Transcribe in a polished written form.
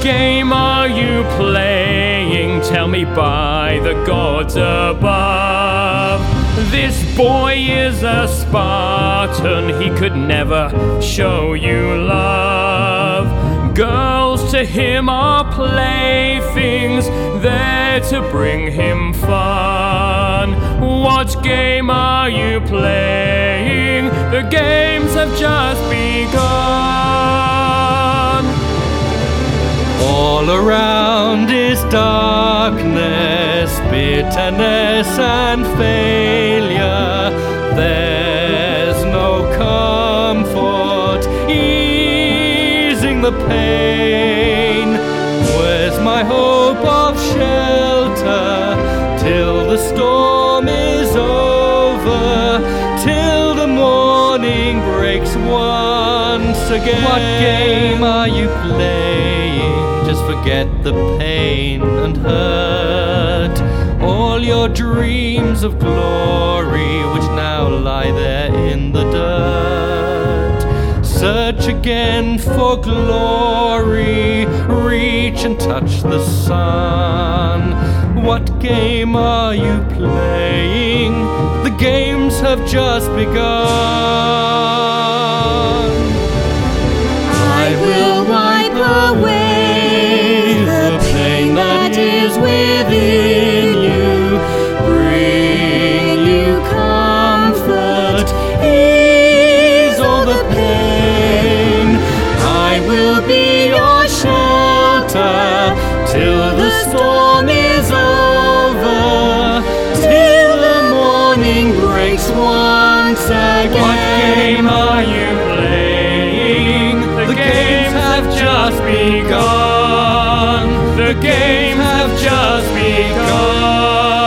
game are you playing? Tell me by the gods above. This boy is a Spartan, he could never show you love. Girls to him are playthings, there to bring him fun. What game are you playing? The games have just begun. All around is darkness, bitterness and failure. There's no comfort easing the pain. Where's my hope of shelter till the storm is over, till the morning breaks once again? What game are you playing? Just forget the pain and hurt, all your dreams of glory which now lie there in the dirt. Search again for glory, reach and touch the sun. What game are you playing? The games have just begun. I will wipe away the pain that is within you, bring you comfort, ease all the pain. I will be your shelter till the storm is over, till the morning breaks once again. What game are you playing? The games have just begun. The games have just begun.